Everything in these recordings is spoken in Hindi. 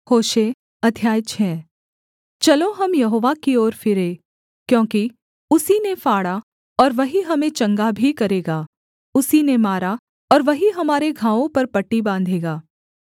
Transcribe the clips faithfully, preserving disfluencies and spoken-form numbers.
होशे अध्याय छः। चलो हम यहोवा की ओर फिरें, क्योंकि उसी ने फाड़ा और वही हमें चंगा भी करेगा। उसी ने मारा और वही हमारे घावों पर पट्टी बाँधेगा।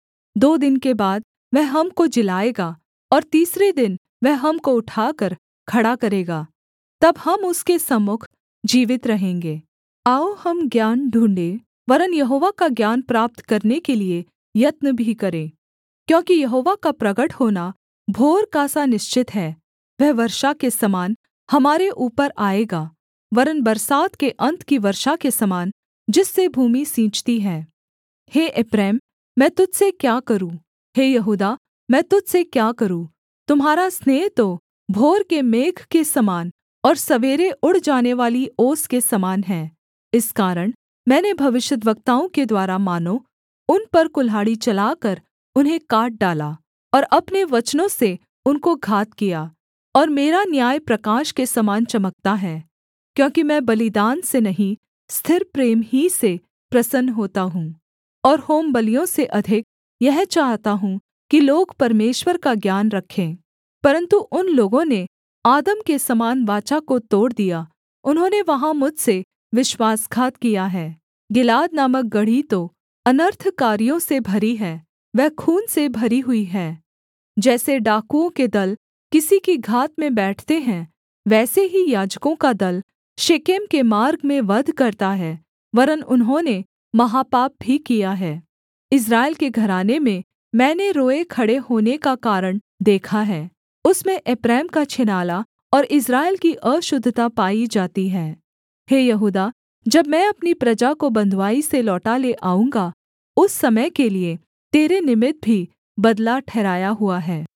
दो दिन के बाद वह हमको जिलाएगा और तीसरे दिन वह हमको उठाकर खड़ा करेगा। तब हम उसके सम्मुख जीवित रहेंगे। आओ हम ज्ञान ढूँढ़ें, वरन् यहोवा का ज्ञान प्राप्त करने के लिये यत्न भी करें। क्योंकि यहोवा का प्रगट होना भोर का सा निश्चित है। वह वर्षा के समान हमारे ऊपर आएगा, वरन् बरसात के अन्त की वर्षा के समान, जिससे भूमि सींचती है। हे एप्रैम, मैं तुझ से क्या करूँ? हे यहूदा, मैं तुझ से क्या करूँ? तुम्हारा स्नेह तो भोर के मेघ के समान और सवेरे उड़ जानेवाली ओस के समान है। इस कारण मैंने भविष्यद्वक्ताओं के द्वारा मानो उन पर कुल्हाड़ी चलाकर उन्हें काट डाला और अपने वचनों से उनको घात किया। और मेरा न्याय प्रकाश के समान चमकता है, क्योंकि मैं बलिदान से नहीं, स्थिर प्रेम ही से प्रसन्न होता हूँ। और होमबलियों से अधिक यह चाहता हूँ कि लोग परमेश्वर का ज्ञान रखें। परन्तु उन लोगों ने आदम के समान वाचा को तोड़ दिया। उन्होंने वहाँ मुझसे विश्वासघात किया है। गिलाद नामक गढ़ी तो अनर्थकारियों से भरी है, वह खून से भरी हुई है। जैसे डाकुओं के दल किसी की घात में बैठते हैं, वैसे ही याजकों का दल शेकेम के मार्ग में वध करता है, वरन् उन्होंने महापाप भी किया है। इस्राएल के घराने में मैंने रोए खड़े होने का कारण देखा है। उसमें एप्रैम का छिनाला और इस्राएल की अशुद्धता पाई जाती है। हे यहूदा, जब मैं अपनी प्रजा को बँधुआई से लौटा ले आऊँगा, उस समय के लिये तेरे निमित्त भी बदला ठहराया हुआ है।